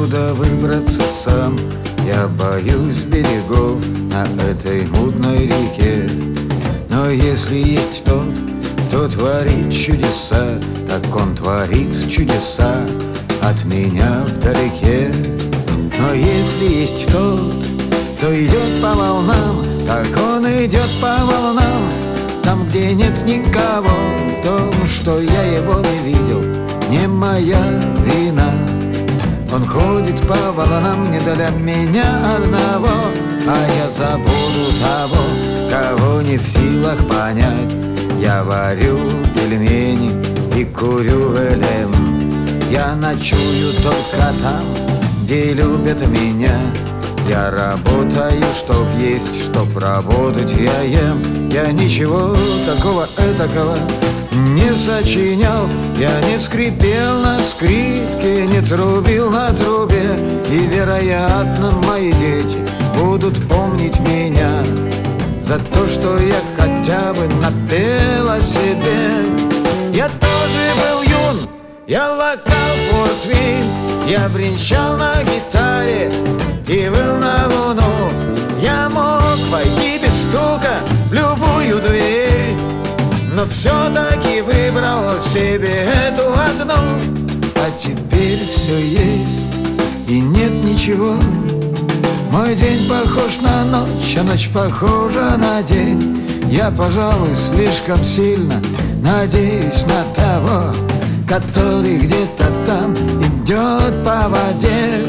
откуда выбраться сам. Я боюсь берегов на этой мутной реке. Но если есть тот, кто творит чудеса, так он творит чудеса от меня вдалеке. Но если есть тот, кто идет по волнам, так он идет по волнам, там, где нет никого. В том, что я его не видел, не моя вина. Он ходит по волнам не для меня одного, а я забуду того, кого не в силах понять. Я варю пельмени и курю элем. Я ночую только там, где любят меня. Я работаю, чтоб есть, чтоб работать я ем. Я ничего такого этакого не сочинял. Я не скрипел на скрипке, не трубил на трубе. И, вероятно, мои дети будут помнить меня за то, что я хотя бы напел о себе. Я тоже был юн, я лакал портвейн, я бренчал на гитаре и выл на луну. Я мог войти без стука в любую дверь, но все-таки выбрал себе эту одну. А теперь все есть и нет ничего. Мой день похож на ночь, а ночь похожа на день. Я, пожалуй, слишком сильно надеюсь на того, который где-то там идет по воде.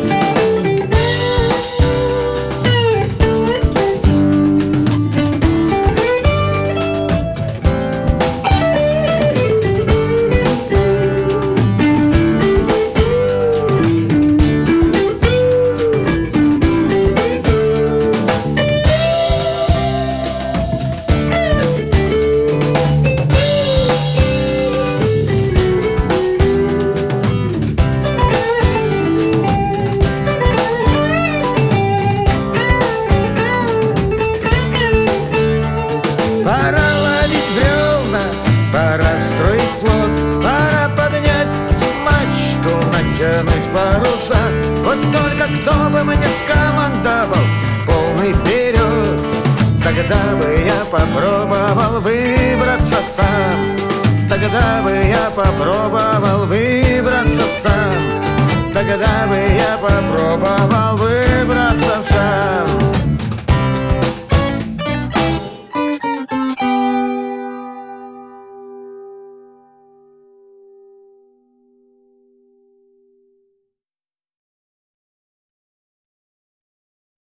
Пора ловить бревна, пора строить плот, пора поднять мачту, натянуть паруса. Вот только кто бы мне скомандовал полный вперед, тогда бы я попробовал выбраться сам. Тогда бы я попробовал выбраться сам. Тогда бы я попробовал